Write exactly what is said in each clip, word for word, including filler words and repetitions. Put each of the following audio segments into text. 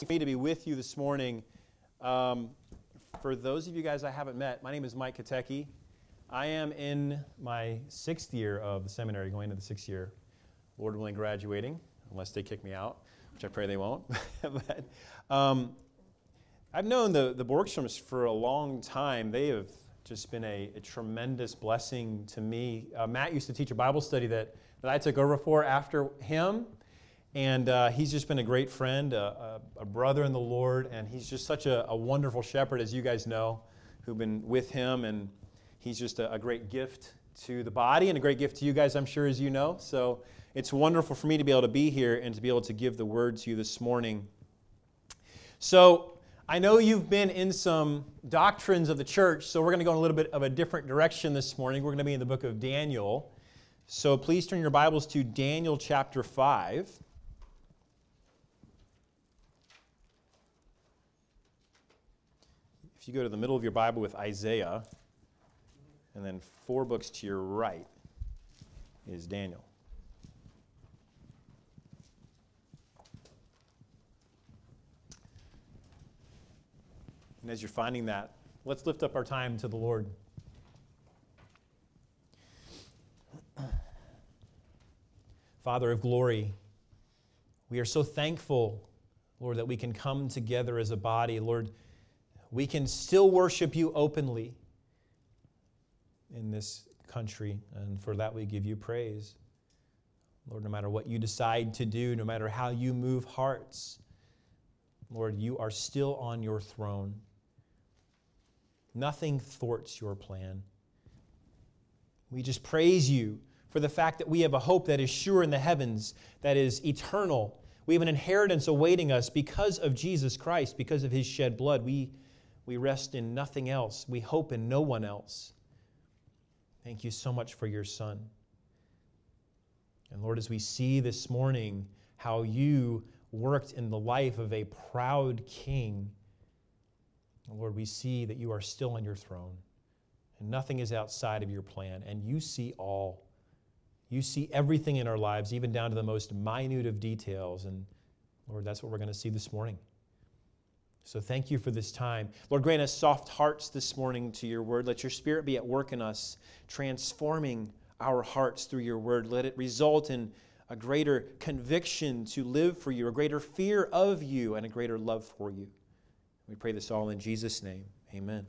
Me to be with you this morning. Um, for those of you guys I haven't met, my name is Mike Katecki. I am in my sixth year of the seminary, going into the sixth year, Lord willing, graduating, unless they kick me out, which I pray they won't. but um, I've known the, the Borgstroms for a long time. They have just been a, a tremendous blessing to me. Uh, Matt used to teach a Bible study that, that I took over for after him. And uh, he's just been a great friend, a, a, a brother in the Lord, and he's just such a, a wonderful shepherd, as you guys know, who've been with him, and he's just a, a great gift to the body and a great gift to you guys, I'm sure, as you know. So it's wonderful for me to be able to be here and to be able to give the word to you this morning. So I know you've been in some doctrines of the church, so we're going to go in a little bit of a different direction this morning. We're going to be in the book of Daniel. So please turn your Bibles to Daniel chapter five. If you go to the middle of your Bible with Isaiah, and then four books to your right is Daniel. And as you're finding that, let's lift up our time to the Lord. Father of glory, we are so thankful, Lord, that we can come together as a body. Lord, we can still worship you openly in this country, and for that we give you praise. Lord, no matter what you decide to do, no matter how you move hearts, Lord, you are still on your throne. Nothing thwarts your plan. We just praise you for the fact that we have a hope that is sure in the heavens, that is eternal. We have an inheritance awaiting us because of Jesus Christ, because of his shed blood. We We rest in nothing else. We hope in no one else. Thank you so much for your Son. And Lord, as we see this morning how you worked in the life of a proud king, Lord, we see that you are still on your throne, and nothing is outside of your plan, and you see all. You see everything in our lives, even down to the most minute of details, and Lord, that's what we're going to see this morning. So thank you for this time. Lord, grant us soft hearts this morning to your word. Let your Spirit be at work in us, transforming our hearts through your word. Let it result in a greater conviction to live for you, a greater fear of you, and a greater love for you. We pray this all in Jesus' name. Amen.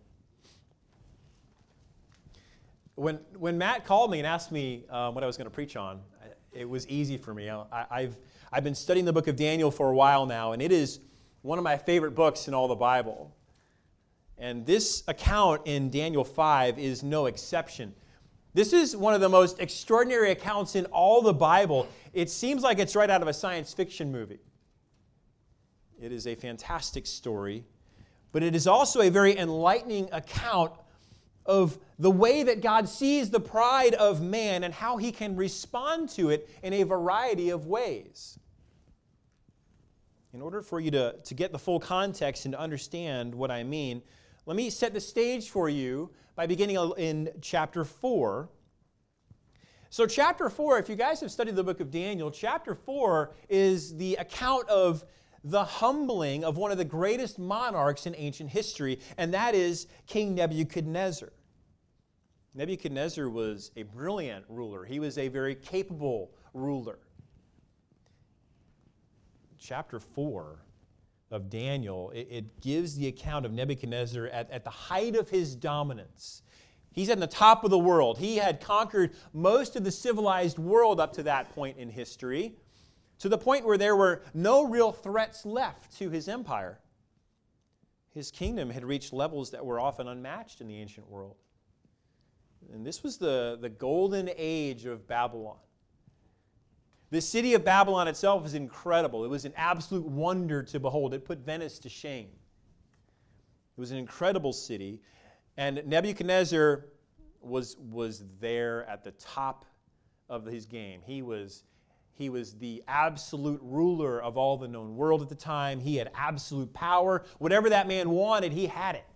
When, when Matt called me and asked me um, what I was going to preach on, it was easy for me. I, I've, I've been studying the book of Daniel for a while now, and it is one of my favorite books in all the Bible. And this account in Daniel five is no exception. This is one of the most extraordinary accounts in all the Bible. It seems like it's right out of a science fiction movie. It is a fantastic story, but it is also a very enlightening account of the way that God sees the pride of man and how he can respond to it in a variety of ways. In order for you to, to get the full context and to understand what I mean, let me set the stage for you by beginning in chapter four. So chapter four, if you guys have studied the book of Daniel, chapter four is the account of the humbling of one of the greatest monarchs in ancient history, and that is King Nebuchadnezzar. Nebuchadnezzar was a brilliant ruler. He was a very capable ruler. Chapter four of Daniel, it, it gives the account of Nebuchadnezzar at, at the height of his dominance. He's at the top of the world. He had conquered most of the civilized world up to that point in history, to the point where there were no real threats left to his empire. His kingdom had reached levels that were often unmatched in the ancient world. And this was the, the golden age of Babylon. The city of Babylon itself is incredible. It was an absolute wonder to behold. It put Venice to shame. It was an incredible city. And Nebuchadnezzar was, was there at the top of his game. He was, he was the absolute ruler of all the known world at the time. He had absolute power. Whatever that man wanted, he had it.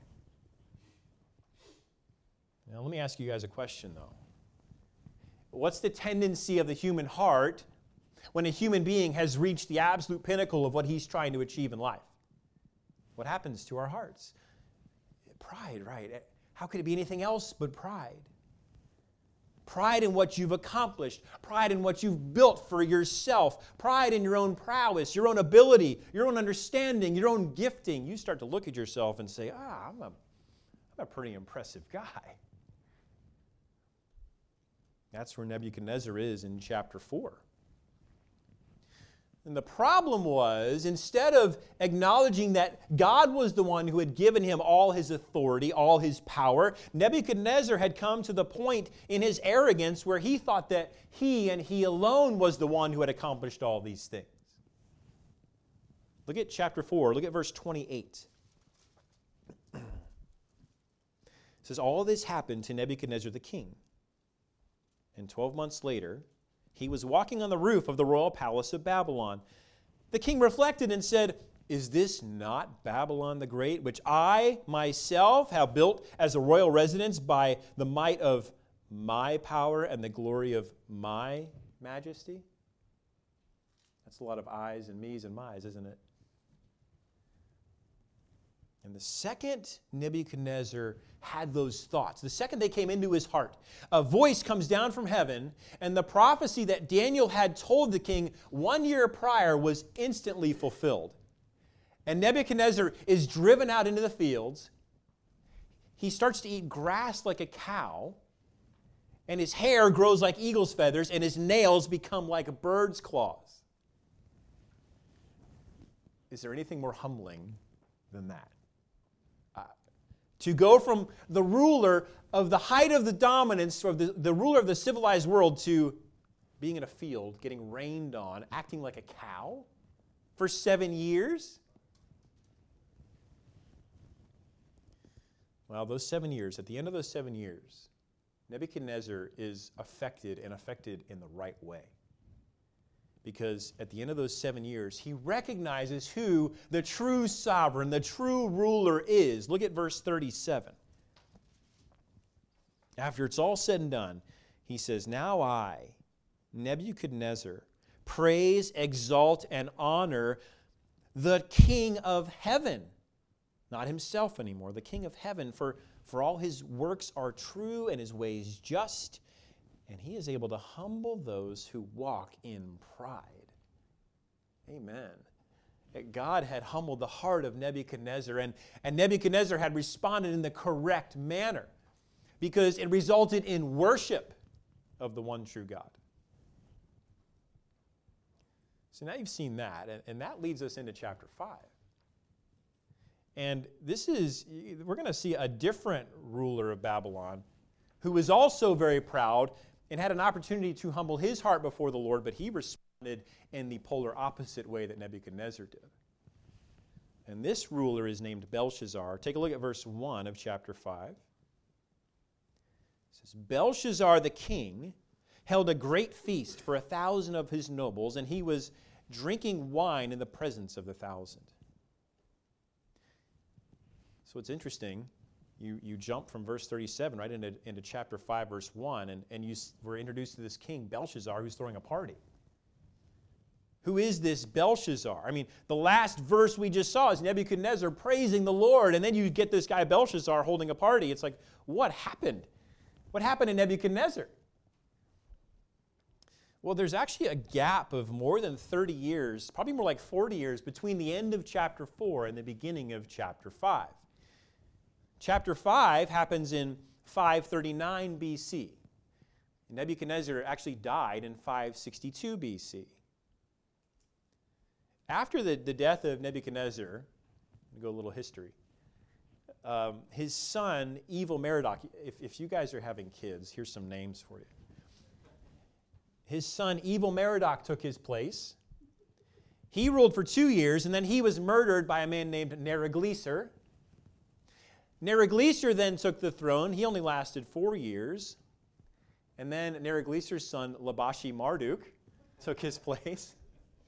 Now, let me ask you guys a question, though. What's the tendency of the human heart when a human being has reached the absolute pinnacle of what he's trying to achieve in life? what happens to our hearts? Pride, right? How could it be anything else but pride? Pride in what you've accomplished. Pride in what you've built for yourself. Pride in your own prowess, your own ability, your own understanding, your own gifting. You start to look at yourself and say, ah, I'm a, I'm a pretty impressive guy. That's where Nebuchadnezzar is in chapter four. And the problem was, instead of acknowledging that God was the one who had given him all his authority, all his power, Nebuchadnezzar had come to the point in his arrogance where he thought that he and he alone was the one who had accomplished all these things. Look at chapter four. Look at verse twenty-eight. It says, all this happened to Nebuchadnezzar the king. And twelve months later, he was walking on the roof of the royal palace of Babylon. The king reflected and said, is this not Babylon the Great, which I myself have built as a royal residence by the might of my power and the glory of my majesty? That's a lot of I's and me's and my's, isn't it? And the second Nebuchadnezzar had those thoughts, the second they came into his heart, a voice comes down from heaven, and the prophecy that Daniel had told the king one year prior was instantly fulfilled. And Nebuchadnezzar is driven out into the fields. He starts to eat grass like a cow, and his hair grows like eagle's feathers, and his nails become like a bird's claws. Is there anything more humbling than that? To go from the ruler of the height of the dominance, of the, the ruler of the civilized world, to being in a field, getting rained on, acting like a cow for seven years? Well, those seven years, at the end of those seven years, Nebuchadnezzar is affected and affected in the right way. Because at the end of those seven years, he recognizes who the true sovereign, the true ruler is. Look at verse thirty-seven. After it's all said and done, he says, now I, Nebuchadnezzar, praise, exalt, and honor the King of heaven. Not himself anymore, the King of heaven, for, for all his works are true and his ways just, and he is able to humble those who walk in pride. Amen. God had humbled the heart of Nebuchadnezzar, and, and Nebuchadnezzar had responded in the correct manner because it resulted in worship of the one true God. So now you've seen that, and, and that leads us into chapter five. And this is, we're going to see a different ruler of Babylon who was also very proud and had an opportunity to humble his heart before the Lord, but he responded in the polar opposite way that Nebuchadnezzar did. And this ruler is named Belshazzar. Take a look at verse one of chapter five. It says, Belshazzar the king held a great feast for a thousand of his nobles, and he was drinking wine in the presence of the thousand. So it's interesting. You, you jump from verse thirty-seven right into, into chapter five, verse one, and, and you were introduced to this king, Belshazzar, who's throwing a party. Who is this Belshazzar? I mean, the last verse we just saw is Nebuchadnezzar praising the Lord, and then you get this guy Belshazzar holding a party. It's like, what happened? What happened to Nebuchadnezzar? Well, there's actually a gap of more than thirty years, probably more like forty years, between the end of chapter four and the beginning of chapter five. Chapter five happens in five thirty-nine B C. Nebuchadnezzar actually died in five sixty-two B C. After the, the death of Nebuchadnezzar, I'll go a little history, um, his son, Evil-Merodach, if, if you guys are having kids, here's some names for you. His son, Evil-Merodach, took his place. He ruled for two years, and then he was murdered by a man named Neriglissar. Neriglissar then took the throne. He only lasted four years. And then Neriglissar's son, Labashi-Marduk, took his place.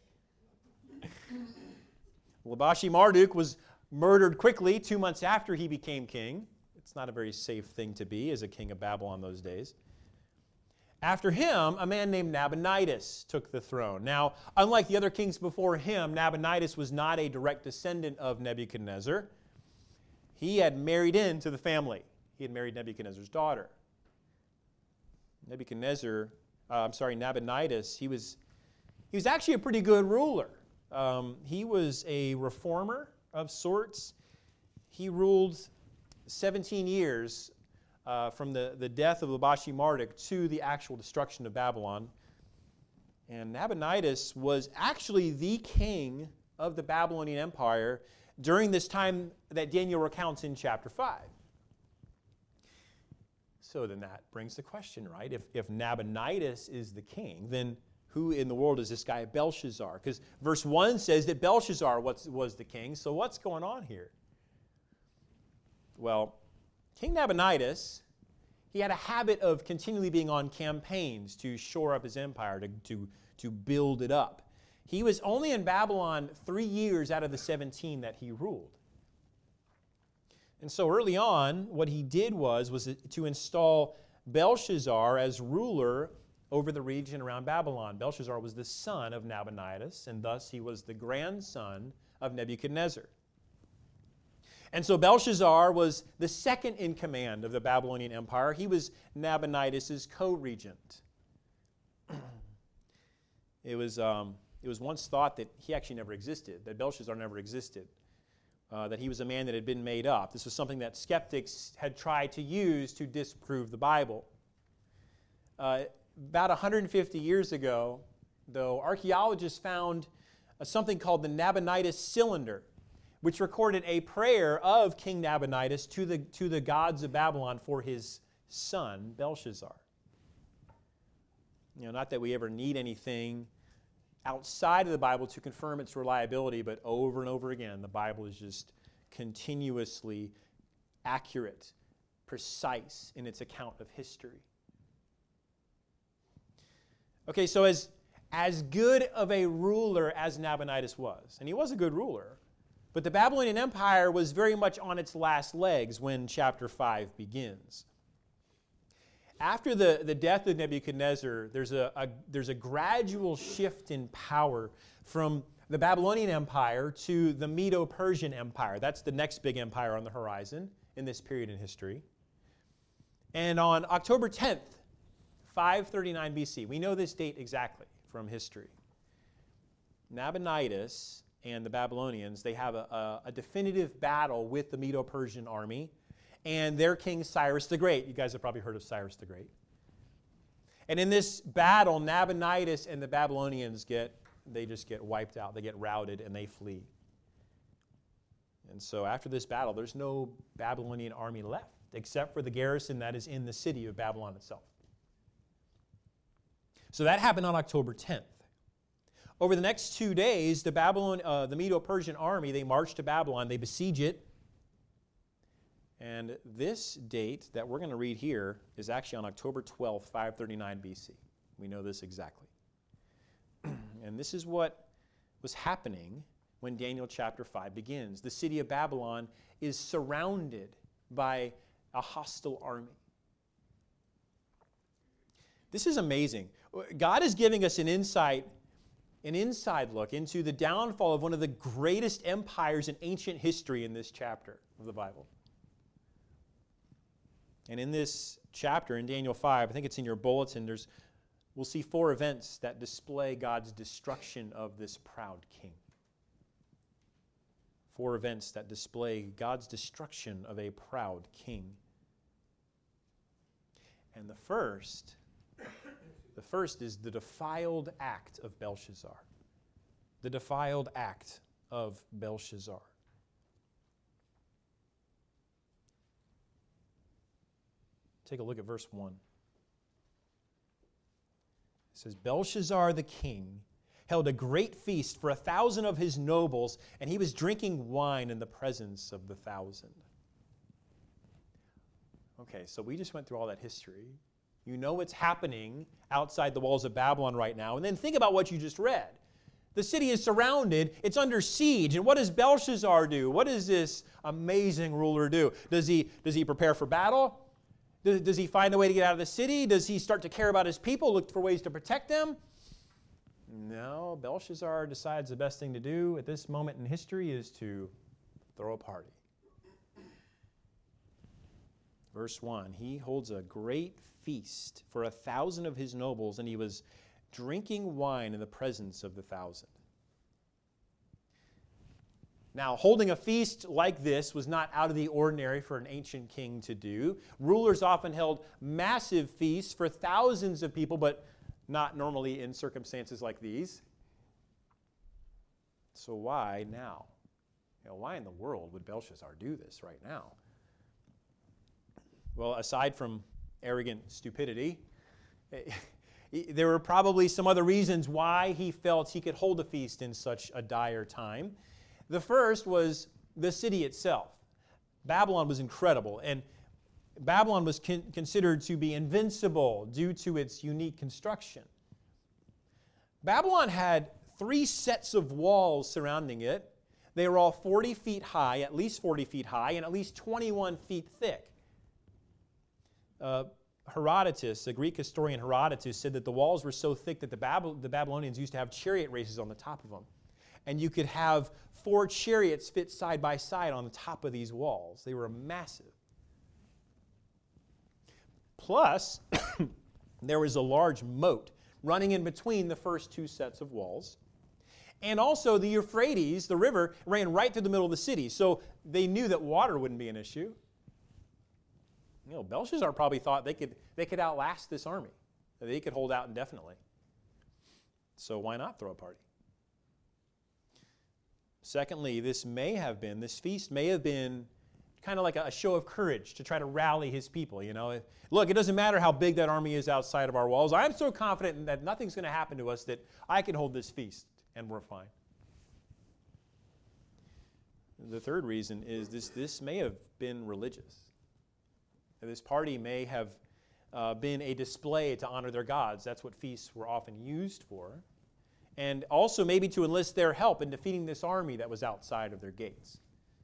Labashi-Marduk was murdered quickly two months after he became king. It's not a very safe thing to be as a king of Babylon those days. After him, a man named Nabonidus took the throne. Now, unlike the other kings before him, Nabonidus was not a direct descendant of Nebuchadnezzar. He had married into the family. He had married Nebuchadnezzar's daughter. Nebuchadnezzar, uh, I'm sorry, Nabonidus, he was, he was actually a pretty good ruler. Um, he was a reformer of sorts. He ruled seventeen years uh, from the, the death of Labashi Marduk to the actual destruction of Babylon. And Nabonidus was actually the king of the Babylonian Empire during this time that Daniel recounts in chapter five. So then that brings the question, right? If, if Nabonidus is the king, then who in the world is this guy Belshazzar? Because verse one says that Belshazzar was, was the king, so what's going on here? Well, King Nabonidus, he had a habit of continually being on campaigns to shore up his empire, to, to, to build it up. He was only in Babylon three years out of the seventeen that he ruled. And so early on, what he did was, was to install Belshazzar as ruler over the region around Babylon. Belshazzar was the son of Nabonidus, and thus he was the grandson of Nebuchadnezzar. And so Belshazzar was the second in command of the Babylonian Empire. He was Nabonidus' co-regent. It was, um, it was once thought that he actually never existed, that Belshazzar never existed. Uh, that he was a man that had been made up. This was something that skeptics had tried to use to disprove the Bible. Uh, about one hundred fifty years ago, though, archaeologists found uh, something called the Nabonidus Cylinder, which recorded a prayer of King Nabonidus to the, to the gods of Babylon for his son, Belshazzar. You know, not that we ever need anything outside of the Bible to confirm its reliability, but over and over again, the Bible is just continuously accurate, precise in its account of history. Okay, so as, as good of a ruler as Nabonidus was, and he was a good ruler, but the Babylonian Empire was very much on its last legs when chapter five begins. After the, the death of Nebuchadnezzar, there's a, a, there's a gradual shift in power from the Babylonian Empire to the Medo-Persian Empire. That's the next big empire on the horizon in this period in history. And on October tenth, five thirty-nine B C, we know this date exactly from history, Nabonidus and the Babylonians, they have a, a, a definitive battle with the Medo-Persian army and their king Cyrus the Great. You guys have probably heard of Cyrus the Great. And in this battle, Nabonidus and the Babylonians get, they just get wiped out. They get routed and they flee. And so after this battle, there's no Babylonian army left except for the garrison that is in the city of Babylon itself. So that happened on October tenth. Over the next two days, the Babylon, uh, the Medo-Persian army, they march to Babylon, they besiege it. And this date that we're going to read here is actually on October twelfth, five thirty-nine B C. We know this exactly. And this is what was happening when Daniel chapter five begins. The city of Babylon is surrounded by a hostile army. This is amazing. God is giving us an insight, an inside look into the downfall of one of the greatest empires in ancient history in this chapter of the Bible. And in this chapter, in Daniel five, I think it's in your bulletin, there's, we'll see four events that display God's destruction of this proud king. Four events that display God's destruction of a proud king. And the first, the first is the defiled act of Belshazzar. The defiled act of Belshazzar. Take a look at verse one. It says, Belshazzar the king held a great feast for a thousand of his nobles, and he was drinking wine in the presence of the thousand. Okay, so we just went through all that history. You know what's happening outside the walls of Babylon right now. And then think about what you just read. The city is surrounded. It's under siege. And what does Belshazzar do? What does this amazing ruler do? Does he, does he prepare for battle? Does, does he find a way to get out of the city? Does he start to care about his people, look for ways to protect them? No, Belshazzar decides the best thing to do at this moment in history is to throw a party. Verse one, he holds a great feast for a thousand of his nobles, and he was drinking wine in the presence of the thousand. Now, holding a feast like this was not out of the ordinary for an ancient king to do. Rulers often held massive feasts for thousands of people, but not normally in circumstances like these. So why now? You know, why in the world would Belshazzar do this right now? Well, aside from arrogant stupidity, there were probably some other reasons why he felt he could hold a feast in such a dire time. The first was the city itself. Babylon was incredible, and Babylon was con- considered to be invincible due to its unique construction. Babylon had three sets of walls surrounding it. They were all forty feet high, at least forty feet high, and at least twenty-one feet thick. Uh, Herodotus, the Greek historian Herodotus, said that the walls were so thick that the, Bab- the Babylonians used to have chariot races on the top of them. And you could have four chariots fit side by side on the top of these walls. They were massive. Plus, there was a large moat running in between the first two sets of walls. And also the Euphrates, the river, ran right through the middle of the city. So they knew that water wouldn't be an issue. You know, Belshazzar probably thought they could, they could outlast this army. They could hold out indefinitely. So why not throw a party? Secondly, this may have been, this feast may have been kind of like a show of courage to try to rally his people. You know, look, it doesn't matter how big that army is outside of our walls. I'm so confident that nothing's going to happen to us that I can hold this feast and we're fine. The third reason is this, this may have been religious. This party may have uh, been a display to honor their gods. That's what feasts were often used for. And also maybe to enlist their help in defeating this army that was outside of their gates.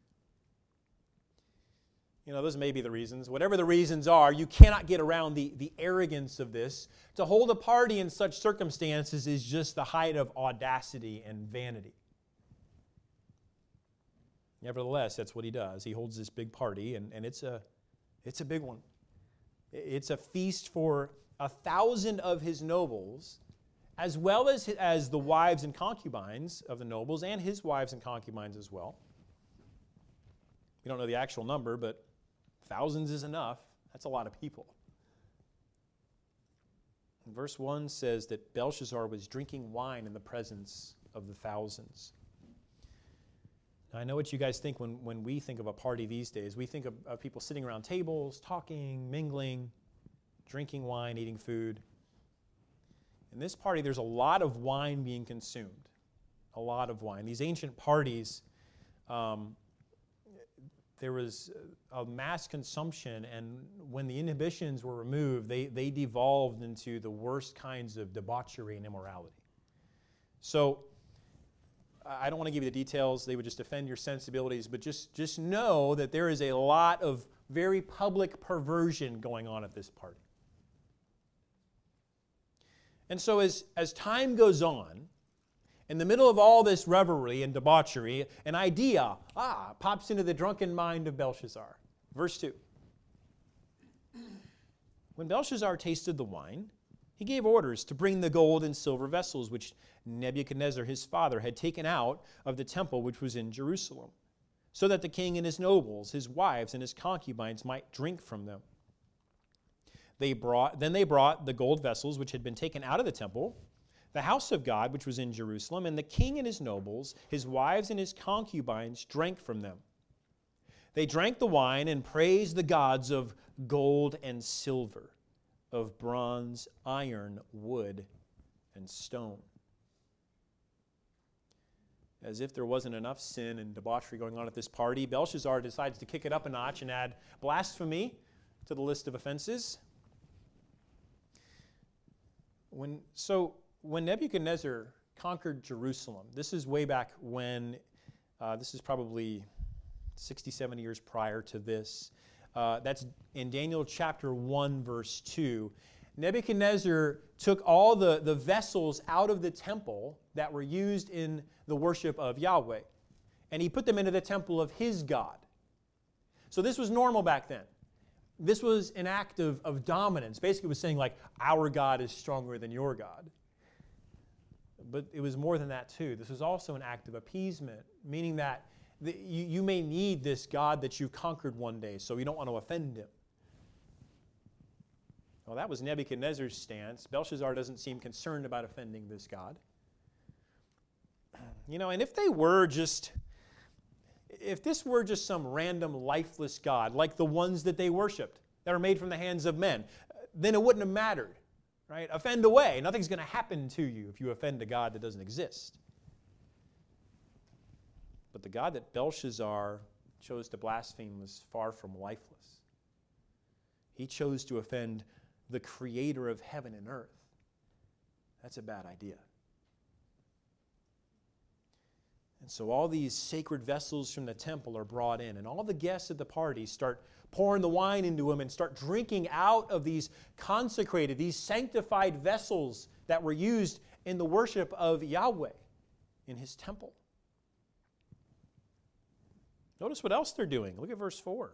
You know, those may be the reasons. Whatever the reasons are, you cannot get around the, the arrogance of this. To hold a party in such circumstances is just the height of audacity and vanity. Nevertheless, that's what he does. He holds this big party, and, and it's a it's a big one. It's a feast for a thousand of his nobles, as well as, as the wives and concubines of the nobles, and his wives and concubines as well. We don't know the actual number, but thousands is enough. That's a lot of people. And verse one says that Belshazzar was drinking wine in the presence of the thousands. Now, I know what you guys think when, when we think of a party these days. We think of, of people sitting around tables, talking, mingling, drinking wine, eating food. In this party, there's a lot of wine being consumed. A lot of wine. These ancient parties, um, there was a mass consumption, and when the inhibitions were removed, they, they devolved into the worst kinds of debauchery and immorality. So, I don't want to give you the details. They would just offend your sensibilities, but just, just know that there is a lot of very public perversion going on at this party. And so as, as time goes on, in the middle of all this revelry and debauchery, an idea, ah, pops into the drunken mind of Belshazzar. Verse two. When Belshazzar tasted the wine, he gave orders to bring the gold and silver vessels which Nebuchadnezzar his father had taken out of the temple which was in Jerusalem, so that the king and his nobles, his wives, and his concubines might drink from them. They brought, then they brought the gold vessels which had been taken out of the temple, the house of God which was in Jerusalem, and the king and his nobles, his wives, and his concubines drank from them. They drank the wine and praised the gods of gold and silver, of bronze, iron, wood, and stone. As if there wasn't enough sin and debauchery going on at this party, Belshazzar decides to kick it up a notch and add blasphemy to the list of offenses. When, so when Nebuchadnezzar conquered Jerusalem, this is way back when, uh, this is probably sixty, seventy years prior to this, Uh, that's in Daniel chapter one, verse two. Nebuchadnezzar took all the, the vessels out of the temple that were used in the worship of Yahweh, and he put them into the temple of his God. So this was normal back then. This was an act of, of dominance. Basically, it was saying, like, our God is stronger than your God. But it was more than that, too. This was also an act of appeasement, meaning that the, you, you may need this God that you conquered one day, so you don't want to offend him. Well, that was Nebuchadnezzar's stance. Belshazzar doesn't seem concerned about offending this God. You know, and if they were just, if this were just some random lifeless God, like the ones that they worshipped, that are made from the hands of men, then it wouldn't have mattered, right? Offend away. Nothing's going to happen to you if you offend a God that doesn't exist. But the God that Belshazzar chose to blaspheme was far from lifeless. He chose to offend the creator of heaven and earth. That's a bad idea. And so all these sacred vessels from the temple are brought in, and all the guests at the party start pouring the wine into them and start drinking out of these consecrated, these sanctified vessels that were used in the worship of Yahweh in his temple. Notice what else they're doing. Look at verse four.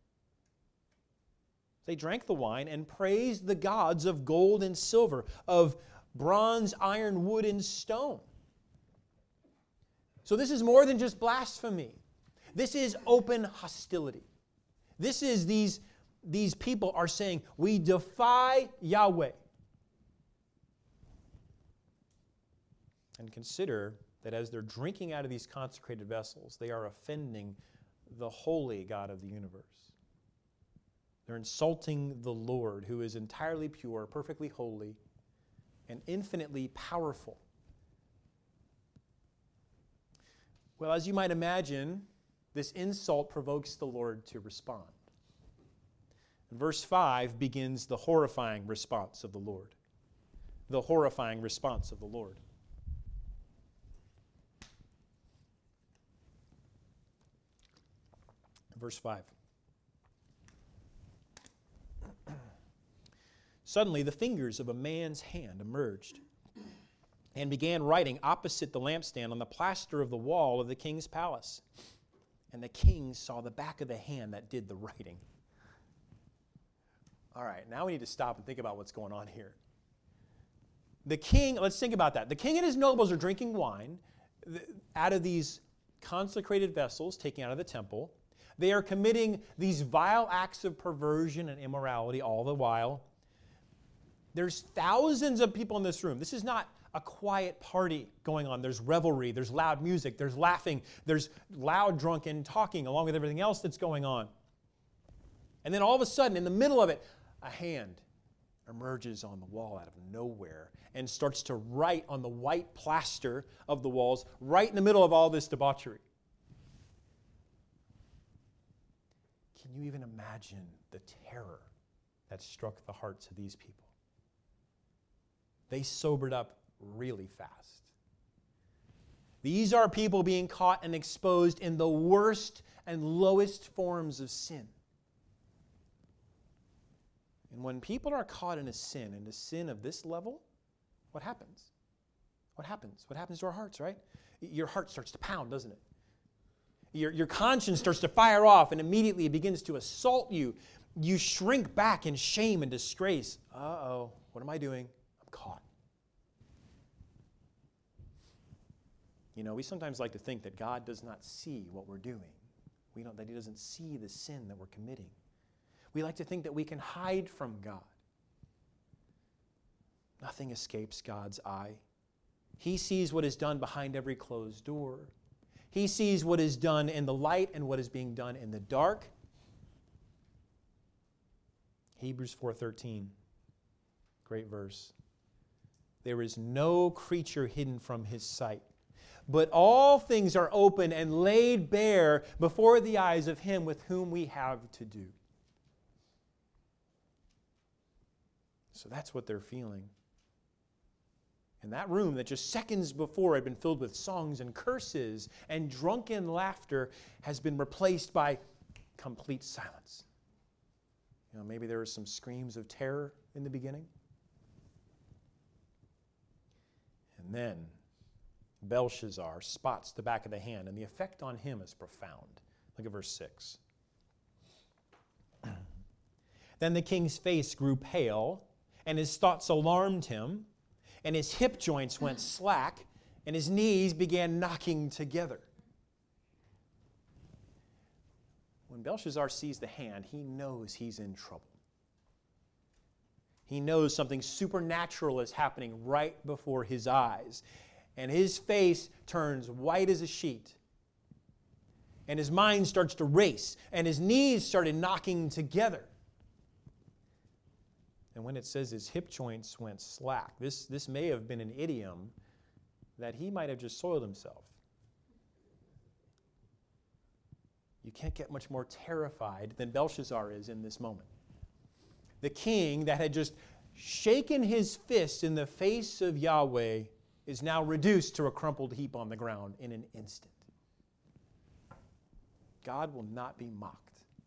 They drank the wine and praised the gods of gold and silver, of bronze, iron, wood, and stone. So this is more than just blasphemy. This is open hostility. This is these, these people are saying, we defy Yahweh. And consider that as they're drinking out of these consecrated vessels, they are offending the holy God of the universe. They're insulting the Lord, who is entirely pure, perfectly holy, and infinitely powerful. Well, as you might imagine, this insult provokes the Lord to respond. And verse five begins the horrifying response of the Lord. The horrifying response of the Lord. Verse five. Suddenly, the fingers of a man's hand emerged and began writing opposite the lampstand on the plaster of the wall of the king's palace. And the king saw the back of the hand that did the writing. All right, now we need to stop and think about what's going on here. The king, let's think about that. The king and his nobles are drinking wine out of these consecrated vessels taken out of the temple. They are committing these vile acts of perversion and immorality all the while. There's thousands of people in this room. This is not a quiet party going on. There's revelry, there's loud music, there's laughing, there's loud drunken talking along with everything else that's going on. And then all of a sudden, in the middle of it, a hand emerges on the wall out of nowhere and starts to write on the white plaster of the walls right in the middle of all this debauchery. Can you even imagine the terror that struck the hearts of these people? They sobered up really fast. These are people being caught and exposed in the worst and lowest forms of sin. And when people are caught in a sin, and a sin of this level, what happens? What happens? What happens to our hearts, right? Your heart starts to pound, doesn't it? Your, your conscience starts to fire off, and immediately it begins to assault you. You shrink back in shame and disgrace. Uh-oh, what am I doing? I'm caught. You know, we sometimes like to think that God does not see what we're doing. We don't, that He doesn't see the sin that we're committing. We like to think that we can hide from God. Nothing escapes God's eye. He sees what is done behind every closed door. He sees what is done in the light and what is being done in the dark. Hebrews four thirteen, great verse. There is no creature hidden from His sight, but all things are open and laid bare before the eyes of Him with whom we have to do. So that's what they're feeling. And that room that just seconds before had been filled with songs and curses and drunken laughter has been replaced by complete silence. You know, maybe there were some screams of terror in the beginning. And then Belshazzar spots the back of the hand, and the effect on him is profound. Look at verse six. Then the king's face grew pale, and his thoughts alarmed him, and his hip joints went slack, and his knees began knocking together. When Belshazzar sees the hand, he knows he's in trouble. He knows something supernatural is happening right before his eyes. And his face turns white as a sheet. And his mind starts to race. And his knees started knocking together. And when it says his hip joints went slack, this, this may have been an idiom that he might have just soiled himself. You can't get much more terrified than Belshazzar is in this moment. The king that had just shaken his fist in the face of Yahweh is now reduced to a crumpled heap on the ground in an instant. God will not be mocked.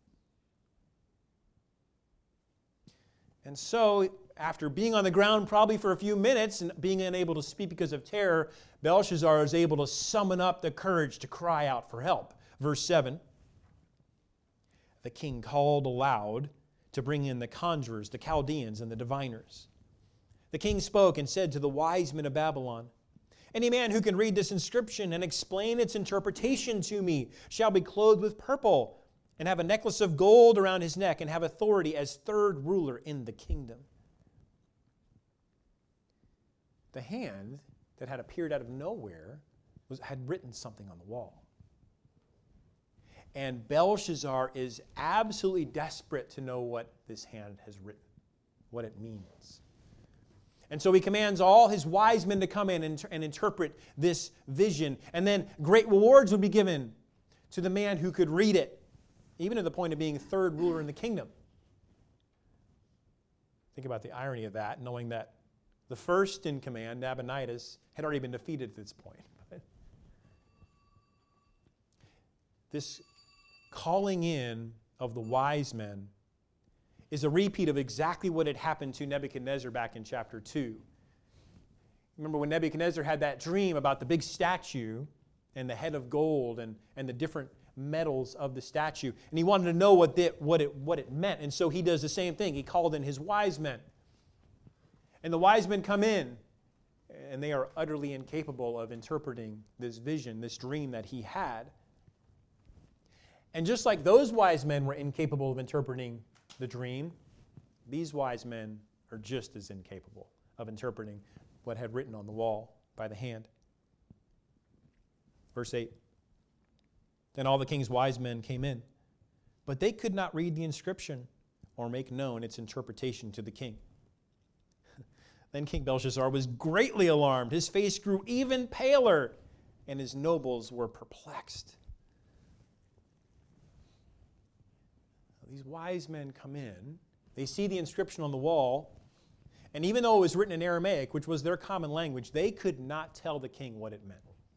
And so, after being on the ground probably for a few minutes and being unable to speak because of terror, Belshazzar is able to summon up the courage to cry out for help. Verse seven, the king called aloud to bring in the conjurers, the Chaldeans, and the diviners. The king spoke and said to the wise men of Babylon, any man who can read this inscription and explain its interpretation to me shall be clothed with purple and have a necklace of gold around his neck and have authority as third ruler in the kingdom. The hand that had appeared out of nowhere was, had written something on the wall. And Belshazzar is absolutely desperate to know what this hand has written, what it means. And so he commands all his wise men to come in and, and interpret this vision. And then great rewards would be given to the man who could read it, even to the point of being third ruler in the kingdom. Think about the irony of that, knowing that the first in command, Nabonidus, had already been defeated at this point. This calling in of the wise men is a repeat of exactly what had happened to Nebuchadnezzar back in chapter two. Remember when Nebuchadnezzar had that dream about the big statue and the head of gold and, and the different metals of the statue, and he wanted to know what, the, what, it, what it meant, and so he does the same thing. He called in his wise men. And the wise men come in, and they are utterly incapable of interpreting this vision, this dream that he had. And just like those wise men were incapable of interpreting the dream, these wise men are just as incapable of interpreting what had written on the wall by the hand. Verse eight. Then all the king's wise men came in, but they could not read the inscription or make known its interpretation to the king. Then King Belshazzar was greatly alarmed. His face grew even paler, and his nobles were perplexed. These wise men come in, they see the inscription on the wall, and even though it was written in Aramaic, which was their common language, they could not tell the king what it meant.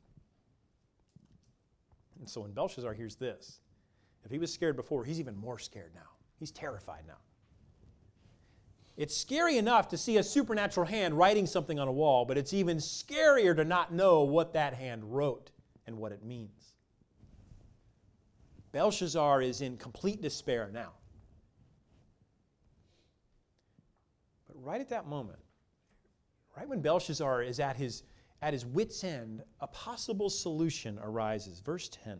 And so when Belshazzar hears this, if he was scared before, he's even more scared now. He's terrified now. It's scary enough to see a supernatural hand writing something on a wall, but it's even scarier to not know what that hand wrote and what it means. Belshazzar is in complete despair now. But right at that moment, right when Belshazzar is at his, at his wit's end, a possible solution arises. Verse ten.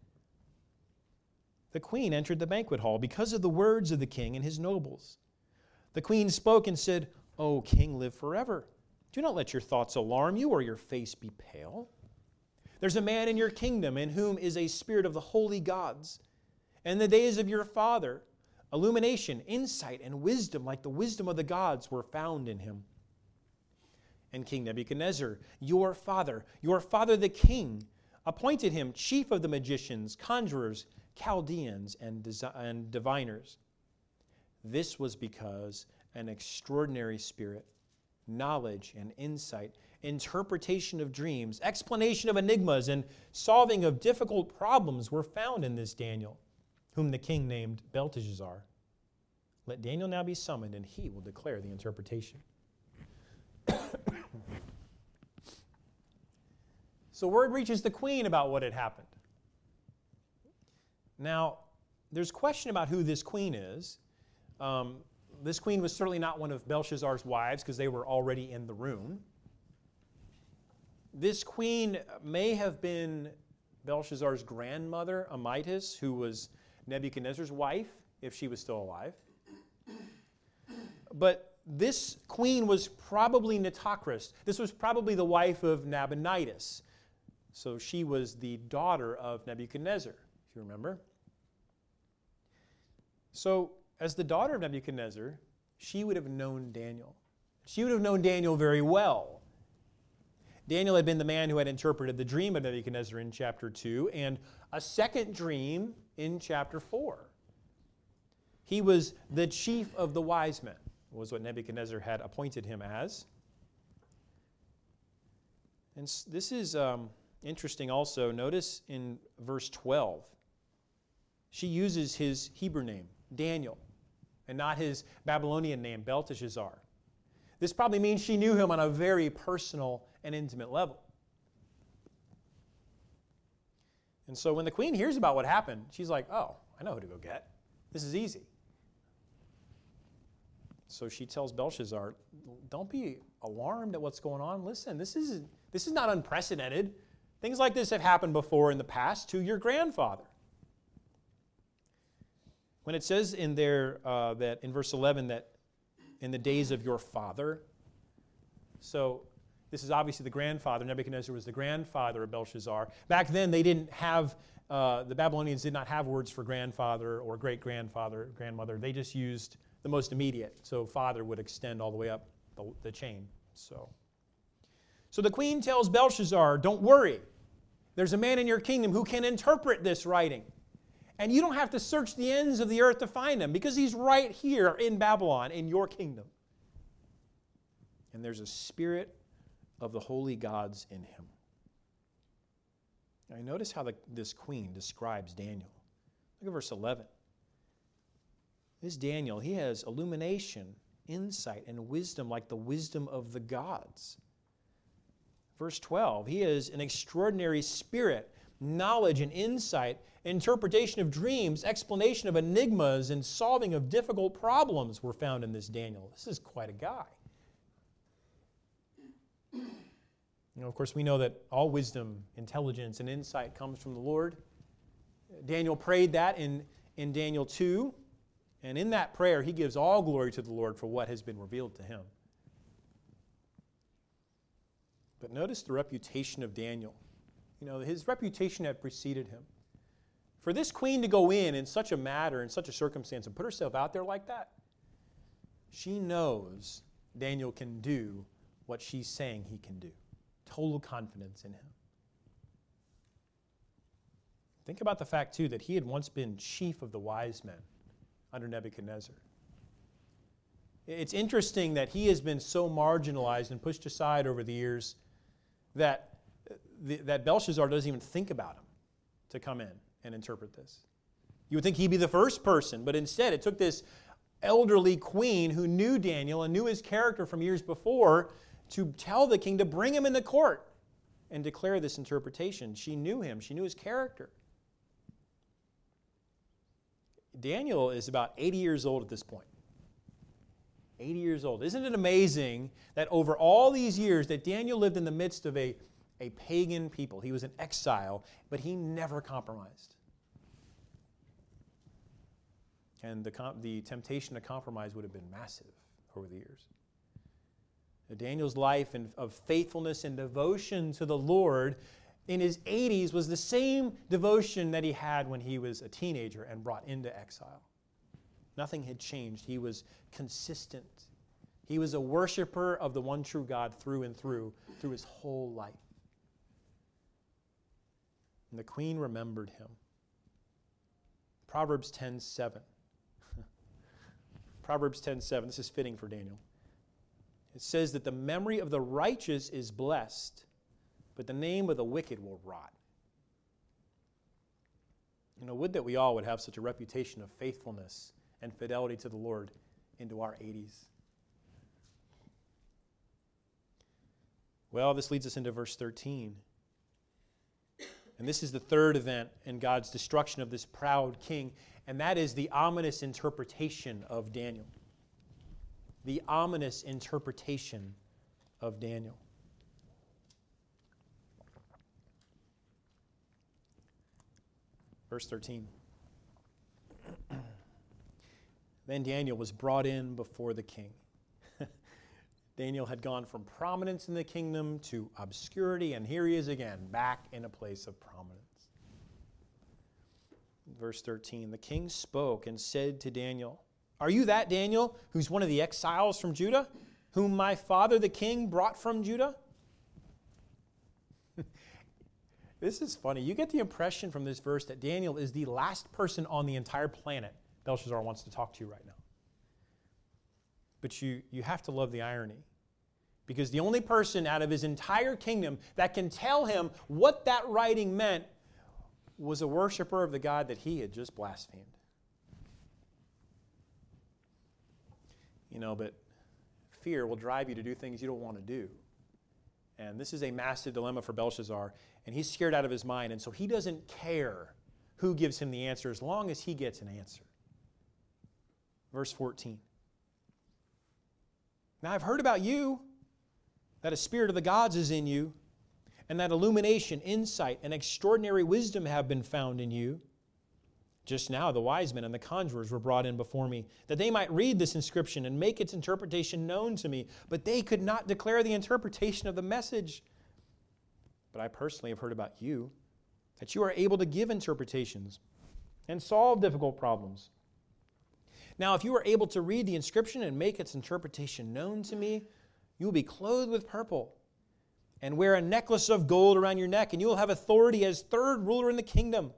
The queen entered the banquet hall because of the words of the king and his nobles. The queen spoke and said, O king, live forever. Do not let your thoughts alarm you or your face be pale. There's a man in your kingdom in whom is a spirit of the holy gods. And in the days of your father, illumination, insight, and wisdom like the wisdom of the gods were found in him. And King Nebuchadnezzar, your father, your father the king, appointed him chief of the magicians, conjurers, Chaldeans, and, desi- and diviners. This was because an extraordinary spirit, knowledge and insight, interpretation of dreams, explanation of enigmas, and solving of difficult problems were found in this Daniel, whom the king named Belteshazzar. Let Daniel now be summoned, and he will declare the interpretation. So word reaches the queen about what had happened. Now, there's a question about who this queen is. Um, this queen was certainly not one of Belshazzar's wives because they were already in the room. This queen may have been Belshazzar's grandmother, Amytis, who was Nebuchadnezzar's wife, if she was still alive. But this queen was probably Nitocris. This was probably the wife of Nabonidus. So she was the daughter of Nebuchadnezzar, if you remember. So as the daughter of Nebuchadnezzar, she would have known Daniel. She would have known Daniel very well. Daniel had been the man who had interpreted the dream of Nebuchadnezzar in chapter two and a second dream in chapter four. He was the chief of the wise men, was what Nebuchadnezzar had appointed him as. And this is um, interesting also. Notice in verse twelve, she uses his Hebrew name, Daniel, and not his Babylonian name, Belteshazzar. This probably means she knew him on a very personal and intimate level. And so when the queen hears about what happened, she's like, oh, I know who to go get. This is easy. So she tells Belshazzar, don't be alarmed at what's going on. Listen, this is, this is not unprecedented. Things like this have happened before in the past to your grandfather. When it says in there uh, that in verse eleven that in the days of your father, so this is obviously the grandfather. Nebuchadnezzar was the grandfather of Belshazzar. Back then, they didn't have, uh, the Babylonians did not have words for grandfather or great-grandfather, grandmother. They just used the most immediate. So father would extend all the way up the, the chain. So. so the queen tells Belshazzar, don't worry. There's a man in your kingdom who can interpret this writing. And you don't have to search the ends of the earth to find him because he's right here in Babylon, in your kingdom. And there's a spirit of the holy gods in him. Now, notice how the, this queen describes Daniel. Look at verse eleven. This Daniel, he has illumination, insight, and wisdom like the wisdom of the gods. Verse twelve, he has an extraordinary spirit, knowledge and insight, interpretation of dreams, explanation of enigmas, and solving of difficult problems were found in this Daniel. This is quite a guy. You know, of course, we know that all wisdom, intelligence, and insight comes from the Lord. Daniel prayed that in, in Daniel two, and in that prayer, he gives all glory to the Lord for what has been revealed to him. But notice the reputation of Daniel. You know, his reputation had preceded him. For this queen to go in in such a matter, in such a circumstance, and put herself out there like that, she knows Daniel can do what she's saying he can do. Total confidence in him. Think about the fact, too, that he had once been chief of the wise men under Nebuchadnezzar. It's interesting that he has been so marginalized and pushed aside over the years that, that Belshazzar doesn't even think about him to come in and interpret this. You would think he'd be the first person, but instead it took this elderly queen who knew Daniel and knew his character from years before to tell the king to bring him into court and declare this interpretation. She knew him. She knew his character. Daniel is about eighty years old at this point. eighty years old. Isn't it amazing that over all these years that Daniel lived in the midst of a, a pagan people? He was in exile, but he never compromised. And the, the temptation to compromise would have been massive over the years. Daniel's life of faithfulness and devotion to the Lord in his eighties was the same devotion that he had when he was a teenager and brought into exile. Nothing had changed. He was consistent. He was a worshiper of the one true God through and through, through his whole life. And the queen remembered him. Proverbs ten seven. Proverbs ten seven. This is fitting for Daniel. It says that the memory of the righteous is blessed, but the name of the wicked will rot. You know, would that we all would have such a reputation of faithfulness and fidelity to the Lord into our eighties. Well, this leads us into verse thirteen. And this is the third event in God's destruction of this proud king, and that is the ominous interpretation of Daniel. The ominous interpretation of Daniel. Verse thirteen. Then Daniel was brought in before the king. Daniel had gone from prominence in the kingdom to obscurity, and here he is again, back in a place of prominence. Verse thirteen, the king spoke and said to Daniel, "Are you that Daniel, who's one of the exiles from Judah, whom my father the king brought from Judah?" This is funny. You get the impression from this verse that Daniel is the last person on the entire planet Belshazzar wants to talk to you right now. But you, you have to love the irony. Because the only person out of his entire kingdom that can tell him what that writing meant was a worshiper of the God that he had just blasphemed. You know, but fear will drive you to do things you don't want to do. And this is a massive dilemma for Belshazzar, and he's scared out of his mind, and so he doesn't care who gives him the answer as long as he gets an answer. Verse fourteen. Now I've heard about you, that a spirit of the gods is in you, and that illumination, insight, and extraordinary wisdom have been found in you. Just now the wise men and the conjurers were brought in before me, that they might read this inscription and make its interpretation known to me, but they could not declare the interpretation of the message. But I personally have heard about you, that you are able to give interpretations and solve difficult problems. Now, if you are able to read the inscription and make its interpretation known to me, you will be clothed with purple and wear a necklace of gold around your neck, and you will have authority as third ruler in the kingdom.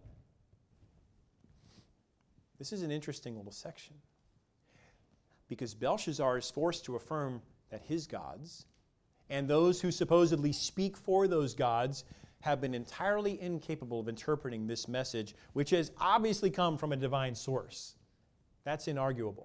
This is an interesting little section, because Belshazzar is forced to affirm that his gods and those who supposedly speak for those gods have been entirely incapable of interpreting this message, which has obviously come from a divine source. That's inarguable.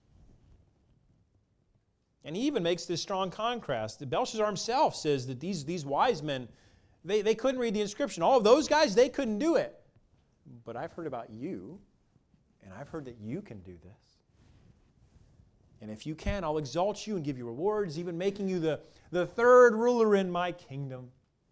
And he even makes this strong contrast. Belshazzar himself says that these, these wise men, they, they couldn't read the inscription. All of those guys, they couldn't do it. But I've heard about you, and I've heard that you can do this. And if you can, I'll exalt you and give you rewards, even making you the, the third ruler in my kingdom.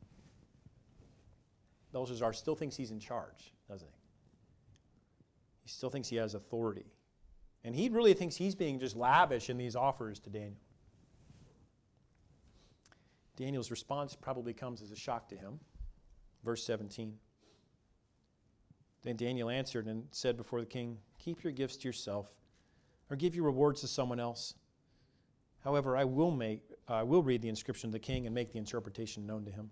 Belshazzar still thinks he's in charge, doesn't he? He still thinks he has authority. And he really thinks he's being just lavish in these offers to Daniel. Daniel's response probably comes as a shock to him. Verse seventeen. Then Daniel answered and said before the king, "Keep your gifts to yourself, or give your rewards to someone else. However, I will make, uh, I will read the inscription to the king and make the interpretation known to him."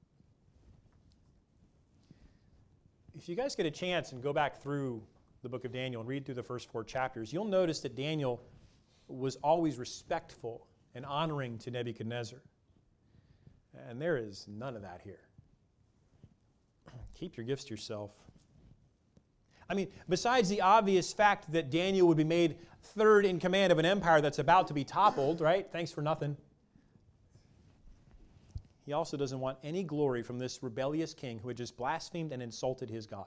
If you guys get a chance and go back through the book of Daniel and read through the first four chapters, you'll notice that Daniel was always respectful and honoring to Nebuchadnezzar. And there is none of that here. Keep your gifts to yourself. I mean, besides the obvious fact that Daniel would be made third in command of an empire that's about to be toppled, right? Thanks for nothing. He also doesn't want any glory from this rebellious king who had just blasphemed and insulted his God.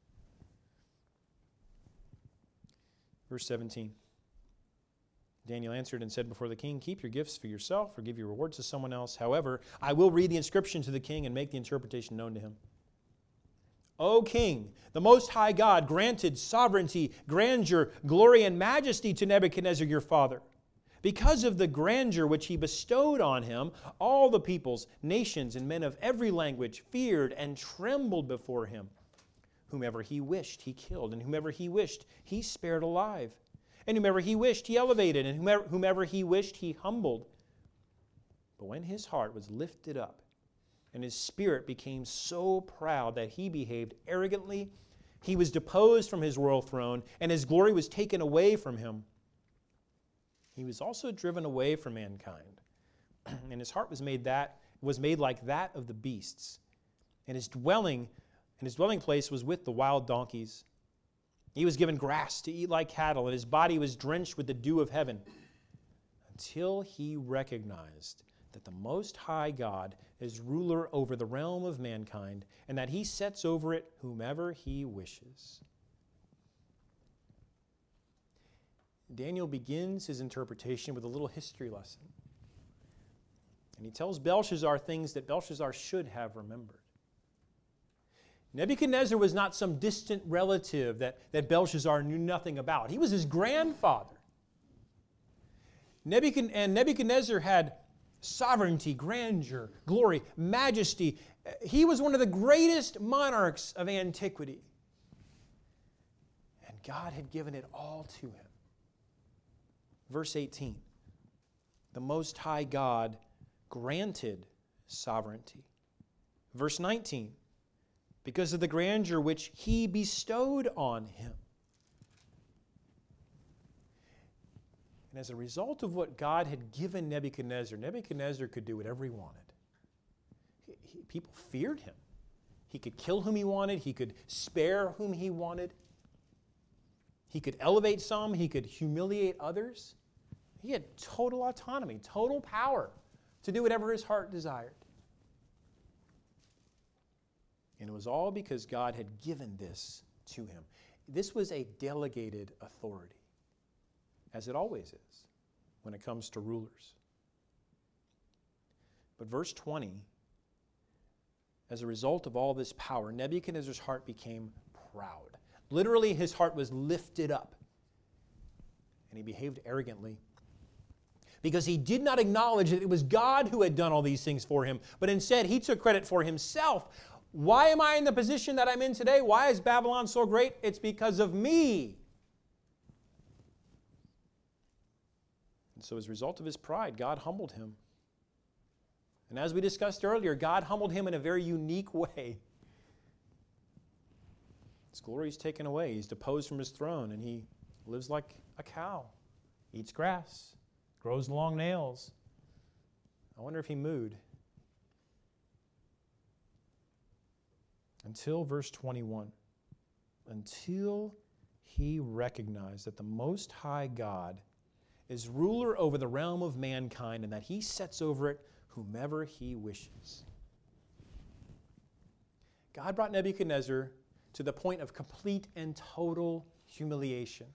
Verse seventeen. Daniel answered and said before the king, "Keep your gifts for yourself, or give your rewards to someone else. However, I will read the inscription to the king and make the interpretation known to him. O king, the Most High God granted sovereignty, grandeur, glory, and majesty to Nebuchadnezzar your father. Because of the grandeur which he bestowed on him, all the peoples, nations, and men of every language feared and trembled before him. Whomever he wished, he killed, and whomever he wished, he spared alive. And whomever he wished, he elevated, and whomever, whomever he wished, he humbled. But when his heart was lifted up, and his spirit became so proud that he behaved arrogantly, he was deposed from his royal throne, and his glory was taken away from him. He was also driven away from mankind, and his heart was made that was made like that of the beasts, and his dwelling and his dwelling place was with the wild donkeys. He was given grass to eat like cattle, and his body was drenched with the dew of heaven, until he recognized that the Most High God is ruler over the realm of mankind, and that he sets over it whomever he wishes. Daniel begins his interpretation with a little history lesson. And he tells Belshazzar things that Belshazzar should have remembered. Nebuchadnezzar was not some distant relative that, that Belshazzar knew nothing about. He was his grandfather. Nebuchadnezzar, and Nebuchadnezzar had sovereignty, grandeur, glory, majesty. He was one of the greatest monarchs of antiquity. And God had given it all to him. Verse eighteen, the Most High God granted sovereignty. Verse nineteen, because of the grandeur which he bestowed on him. And as a result of what God had given Nebuchadnezzar, Nebuchadnezzar could do whatever he wanted. He, he, people feared him. He could kill whom he wanted. He could spare whom he wanted. He could elevate some. He could humiliate others. He had total autonomy, total power to do whatever his heart desired. And it was all because God had given this to him. This was a delegated authority, as it always is when it comes to rulers. But verse twenty, as a result of all this power, Nebuchadnezzar's heart became proud. Literally, his heart was lifted up. And he behaved arrogantly, because he did not acknowledge that it was God who had done all these things for him, but instead he took credit for himself. Why am I in the position that I'm in today? Why is Babylon so great? It's because of me. And so as a result of his pride, God humbled him. And as we discussed earlier, God humbled him in a very unique way. His glory is taken away. He's deposed from his throne, and he lives like a cow, eats grass, grows long nails. I wonder if he mooed. Until verse twenty-one, until he recognized that the Most High God is ruler over the realm of mankind and that he sets over it whomever he wishes. God brought Nebuchadnezzar to the point of complete and total humiliation.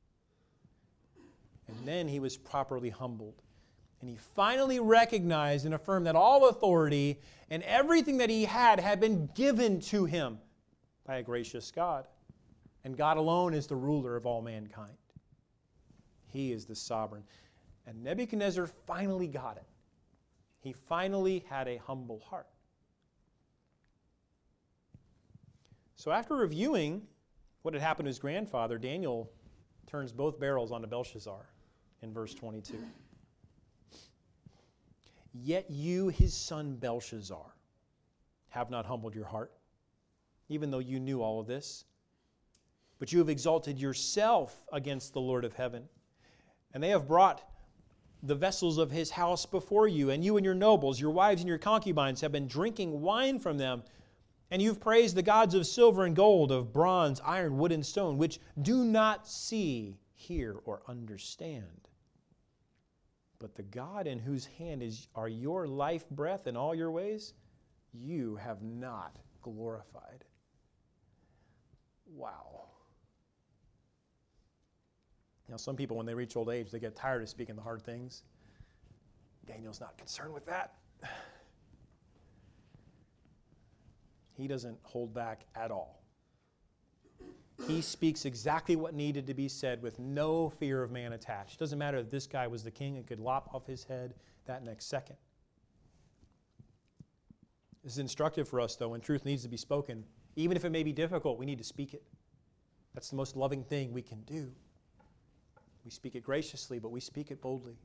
And then he was properly humbled. And he finally recognized and affirmed that all authority and everything that he had had been given to him by a gracious God. And God alone is the ruler of all mankind. He is the sovereign. And Nebuchadnezzar finally got it. He finally had a humble heart. So after reviewing what had happened to his grandfather, Daniel turns both barrels onto Belshazzar in verse twenty-two. Yet you, his son Belshazzar, have not humbled your heart, even though you knew all of this. But you have exalted yourself against the Lord of heaven. And they have brought the vessels of his house before you, and you and your nobles, your wives and your concubines have been drinking wine from them. And you've praised the gods of silver and gold, of bronze, iron, wood, and stone, which do not see, hear, or understand. But the God in whose hand is, are your life breath and all your ways, you have not glorified. Wow. Now, some people, when they reach old age, they get tired of speaking the hard things. Daniel's not concerned with that. He doesn't hold back at all. He speaks exactly what needed to be said with no fear of man attached. It doesn't matter if this guy was the king and could lop off his head that next second. This is instructive for us, though. When truth needs to be spoken, even if it may be difficult, we need to speak it. That's the most loving thing we can do. We speak it graciously, but we speak it boldly.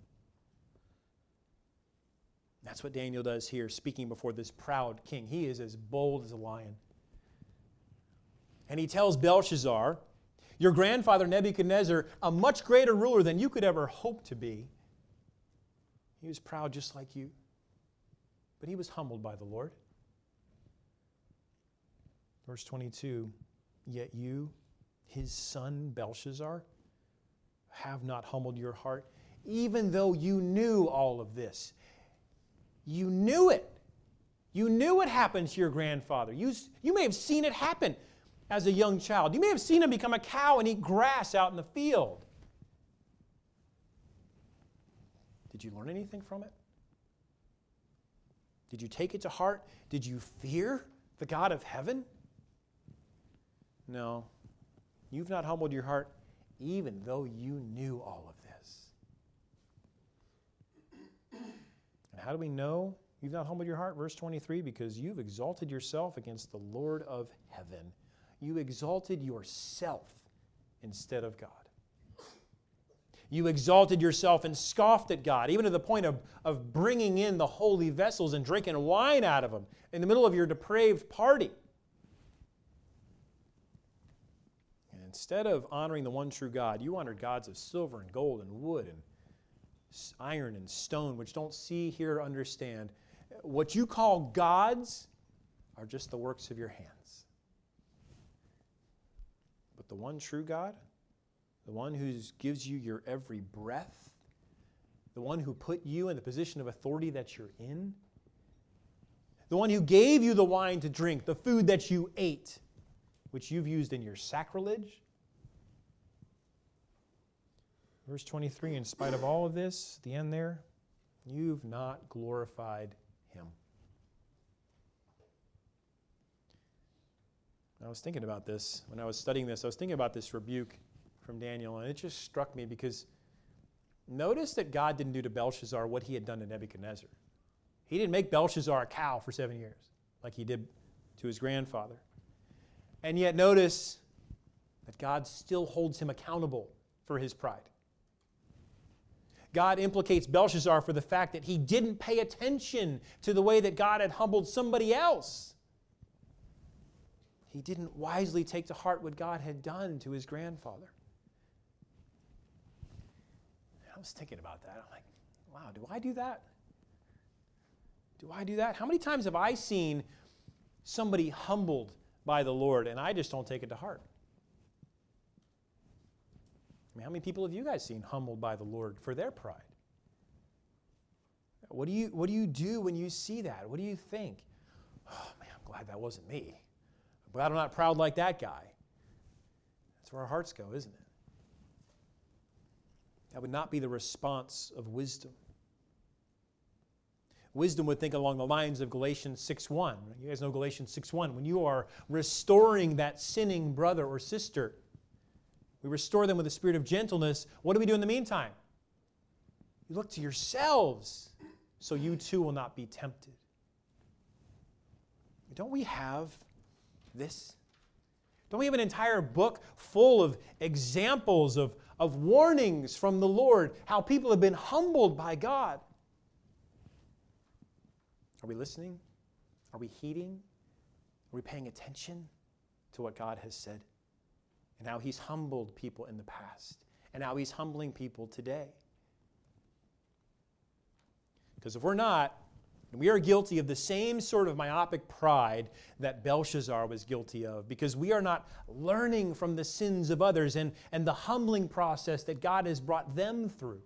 That's what Daniel does here, speaking before this proud king. He is as bold as a lion. And he tells Belshazzar, your grandfather Nebuchadnezzar, a much greater ruler than you could ever hope to be. He was proud just like you, but he was humbled by the Lord. Verse twenty-two, yet you, his son Belshazzar, have not humbled your heart, even though you knew all of this. You knew it. You knew what happened to your grandfather. You, you may have seen it happen as a young child. You may have seen him become a cow and eat grass out in the field. Did you learn anything from it? Did you take it to heart? Did you fear the God of heaven? No. You've not humbled your heart, even though you knew all of this. And how do we know you've not humbled your heart? Verse twenty-three, because you've exalted yourself against the Lord of heaven. You exalted yourself instead of God. You exalted yourself and scoffed at God, even to the point of, of bringing in the holy vessels and drinking wine out of them in the middle of your depraved party. And instead of honoring the one true God, you honored gods of silver and gold and wood and iron and stone, which don't see, hear, or understand. What you call gods are just the works of your hands. But the one true God, the one who gives you your every breath, the one who put you in the position of authority that you're in, the one who gave you the wine to drink, the food that you ate, which you've used in your sacrilege. Verse twenty-three, in spite of all of this, the end there, you've not glorified him. I was thinking about this when I was studying this. I was thinking about this rebuke from Daniel, and it just struck me because notice that God didn't do to Belshazzar what he had done to Nebuchadnezzar. He didn't make Belshazzar a cow for seven years like he did to his grandfather. And yet notice that God still holds him accountable for his pride. God implicates Belshazzar for the fact that he didn't pay attention to the way that God had humbled somebody else. He didn't wisely take to heart what God had done to his grandfather. I was thinking about that. I'm like, wow, do I do that? Do I do that? How many times have I seen somebody humbled by the Lord and I just don't take it to heart? I mean, how many people have you guys seen humbled by the Lord for their pride? What do you, what do you do when you see that? What do you think? Oh, man, I'm glad that wasn't me. I'm glad I'm not proud like that guy. That's where our hearts go, isn't it? That would not be the response of wisdom. Wisdom would think along the lines of Galatians six one. You guys know Galatians six one. When you are restoring that sinning brother or sister, we restore them with a spirit of gentleness. What do we do in the meantime? You look to yourselves so you too will not be tempted. Don't we have this? Don't we have an entire book full of examples of, of warnings from the Lord, how people have been humbled by God? Are we listening? Are we heeding? Are we paying attention to what God has said? And how he's humbled people in the past, and how he's humbling people today. Because if we're not, we are guilty of the same sort of myopic pride that Belshazzar was guilty of, because we are not learning from the sins of others and, and the humbling process that God has brought them through.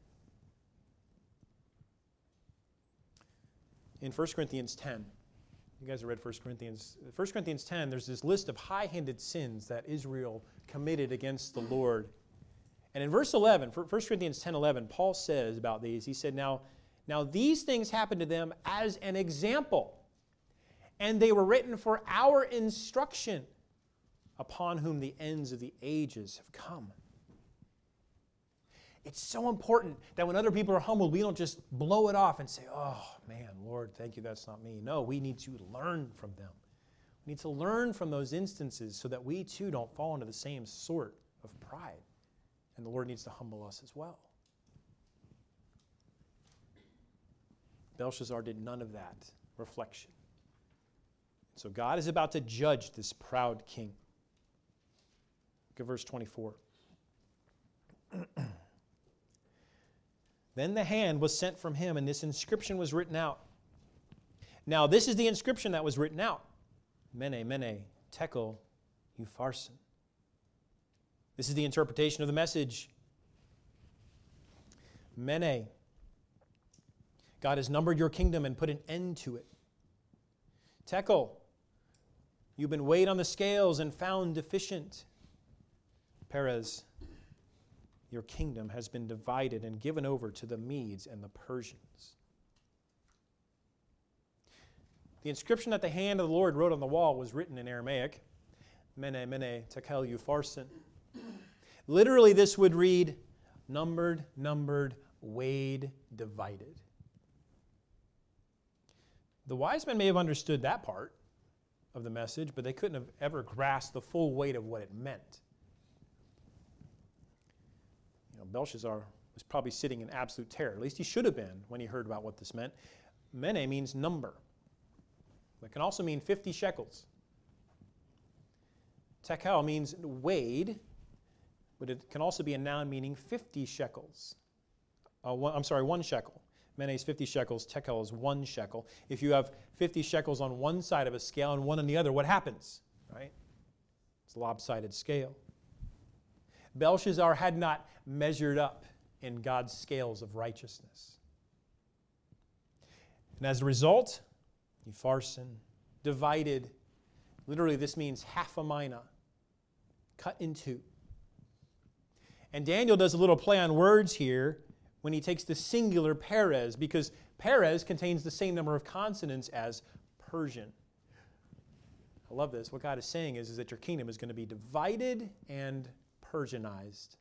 In First Corinthians ten, you guys have read First Corinthians. First Corinthians ten, there's this list of high-handed sins that Israel committed against the Lord. And in verse eleven, First Corinthians ten eleven, Paul says about these, he said, now, now these things happened to them as an example, and they were written for our instruction, upon whom the ends of the ages have come. It's so important that when other people are humbled, we don't just blow it off and say, oh, man, Lord, thank you, that's not me. No, we need to learn from them. We need to learn from those instances so that we, too, don't fall into the same sort of pride. And the Lord needs to humble us as well. Belshazzar did none of that reflection. So God is about to judge this proud king. Look at verse twenty-four. Then the hand was sent from him, and this inscription was written out. Now, this is the inscription that was written out. Mene, mene, tekel, upharsin. This is the interpretation of the message. Mene. God has numbered your kingdom and put an end to it. Tekel. You've been weighed on the scales and found deficient. Peres. Your kingdom has been divided and given over to the Medes and the Persians. The inscription that the hand of the Lord wrote on the wall was written in Aramaic. Mene, mene, tekel upharsin. Literally, this would read, numbered, numbered, weighed, divided. The wise men may have understood that part of the message, but they couldn't have ever grasped the full weight of what it meant. You know, Belshazzar was probably sitting in absolute terror. At least he should have been when he heard about what this meant. Mene means number. It can also mean fifty shekels. Tekel means weighed, but it can also be a noun meaning fifty shekels. Uh, one, I'm sorry, one shekel. Mene is fifty shekels, tekel is one shekel. If you have fifty shekels on one side of a scale and one on the other, what happens? Right? It's a lopsided scale. Belshazzar had not measured up in God's scales of righteousness. And as a result, upharsin, divided. Literally, this means half a mina, cut in two. And Daniel does a little play on words here when he takes the singular Peres, because Peres contains the same number of consonants as Persian. I love this. What God is saying is, is that your kingdom is going to be divided and Persianized.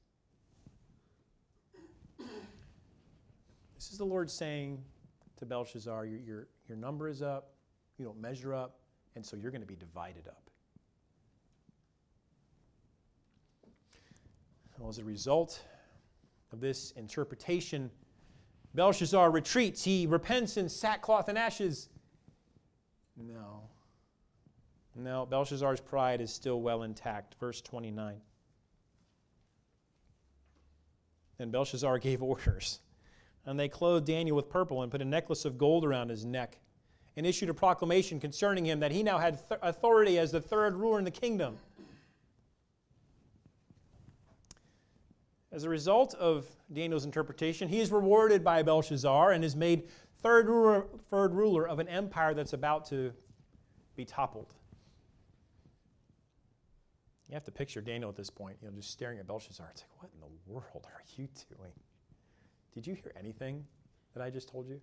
This is the Lord saying to Belshazzar, your, your, your number is up, you don't measure up, and so you're going to be divided up. Well, as a result of this interpretation, Belshazzar retreats. He repents in sackcloth and ashes. No. No, Belshazzar's pride is still well intact. Verse twenty-nine. Then Belshazzar gave orders, and they clothed Daniel with purple and put a necklace of gold around his neck and issued a proclamation concerning him that he now had th- authority as the third ruler in the kingdom. As a result of Daniel's interpretation, he is rewarded by Belshazzar and is made third ruler, third ruler of an empire that's about to be toppled. You have to picture Daniel at this point, you know, just staring at Belshazzar. It's like, what in the world are you doing? Did you hear anything that I just told you?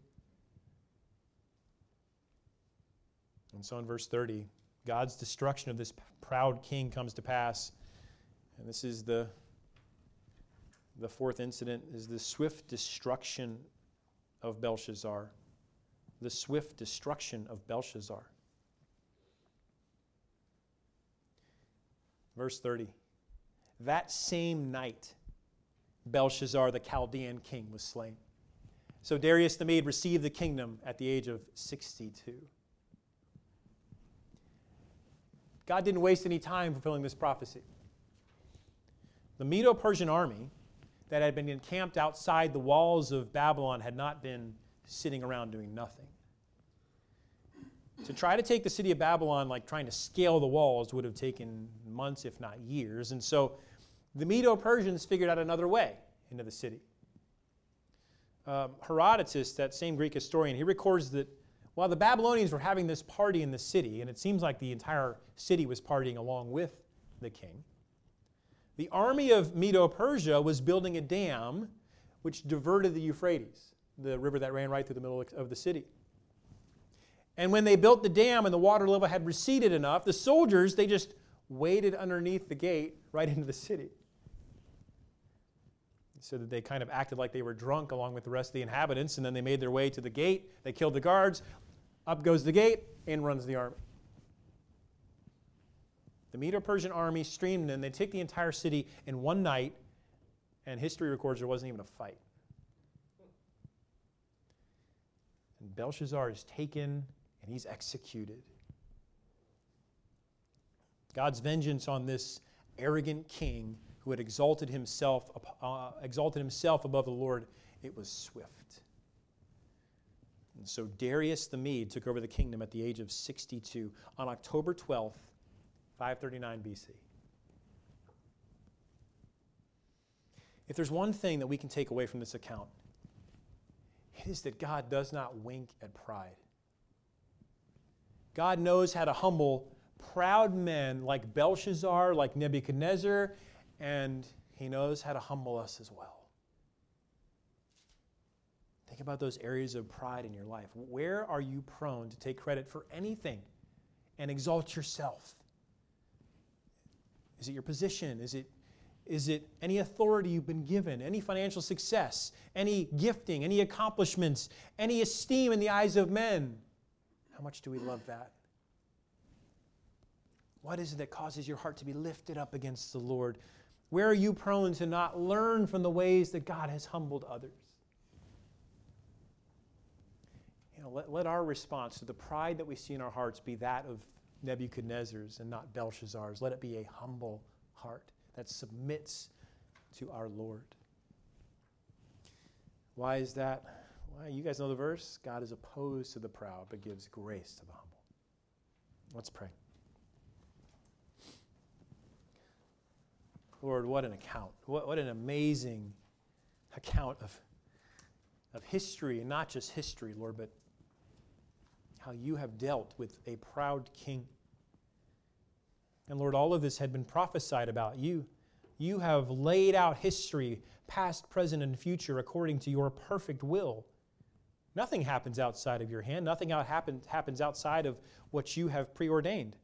And so in verse thirty, God's destruction of this proud king comes to pass. And this is the, the fourth incident, is the swift destruction of Belshazzar. The swift destruction of Belshazzar. Verse thirty. That same night, Belshazzar, the Chaldean king, was slain. So Darius the Mede received the kingdom at the age of sixty-two. God didn't waste any time fulfilling this prophecy. The Medo-Persian army that had been encamped outside the walls of Babylon had not been sitting around doing nothing. To try to take the city of Babylon, like trying to scale the walls, would have taken months, if not years. And so the Medo-Persians figured out another way into the city. Um, Herodotus, that same Greek historian, he records that while the Babylonians were having this party in the city, and it seems like the entire city was partying along with the king, the army of Medo-Persia was building a dam which diverted the Euphrates, the river that ran right through the middle of the city. And when they built the dam and the water level had receded enough, the soldiers, they just waded underneath the gate right into the city. So that they kind of acted like they were drunk along with the rest of the inhabitants, and then they made their way to the gate, they killed the guards, up goes the gate, in runs the army. The Medo-Persian army streamed in, they take the entire city in one night, and history records there wasn't even a fight. And Belshazzar is taken and he's executed. God's vengeance on this arrogant king who had exalted himself, uh, exalted himself above the Lord, it was swift. And so Darius the Mede took over the kingdom at the age of sixty-two on October twelfth, five thirty-nine B C. If there's one thing that we can take away from this account, it is that God does not wink at pride. God knows how to humble proud men like Belshazzar, like Nebuchadnezzar, and He knows how to humble us as well. Think about those areas of pride in your life. Where are you prone to take credit for anything and exalt yourself? Is it your position? Is it, is it any authority you've been given? Any financial success? Any gifting? Any accomplishments? Any esteem in the eyes of men? How much do we love that? What is it that causes your heart to be lifted up against the Lord? Where are you prone to not learn from the ways that God has humbled others? You know, let, let our response to the pride that we see in our hearts be that of Nebuchadnezzar's and not Belshazzar's. Let it be a humble heart that submits to our Lord. Why is that? Well, you guys know the verse. God is opposed to the proud, but gives grace to the humble. Let's pray. Lord, what an account. What, what an amazing account of, of history, and not just history, Lord, but how you have dealt with a proud king. And Lord, all of this had been prophesied about. You, you have laid out history, past, present, and future, according to your perfect will. Nothing happens outside of your hand. Nothing out happen, happens outside of what you have preordained.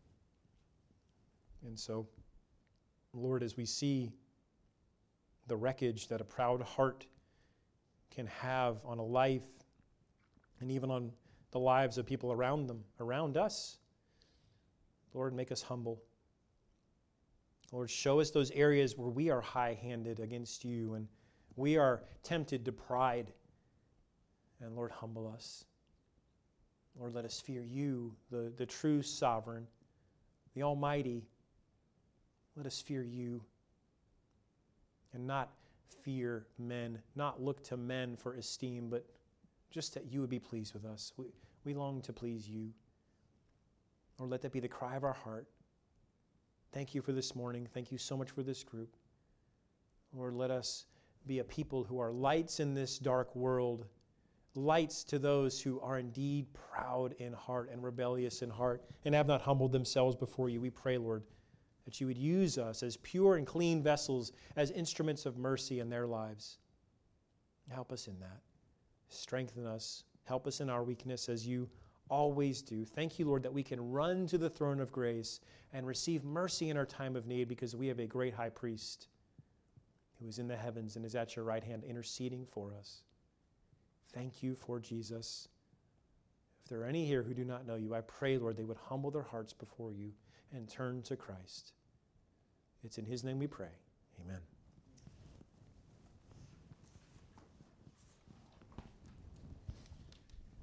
And so, Lord, as we see the wreckage that a proud heart can have on a life and even on the lives of people around them, around us, Lord, make us humble. Lord, show us those areas where we are high-handed against you and we are tempted to pride. And Lord, humble us. Lord, let us fear you, the, the true sovereign, the Almighty. Let us fear you and not fear men, not look to men for esteem, but just that you would be pleased with us. We, we long to please you. Lord, let that be the cry of our heart. Thank you for this morning. Thank you so much for this group. Lord, let us be a people who are lights in this dark world, lights to those who are indeed proud in heart and rebellious in heart and have not humbled themselves before you. We pray, Lord, that you would use us as pure and clean vessels, as instruments of mercy in their lives. Help us in that. Strengthen us. Help us in our weakness as you always do. Thank you, Lord, that we can run to the throne of grace and receive mercy in our time of need because we have a great high priest who is in the heavens and is at your right hand interceding for us. Thank you for Jesus. If there are any here who do not know you, I pray, Lord, they would humble their hearts before you and turn to Christ. It's in his name we pray. Amen.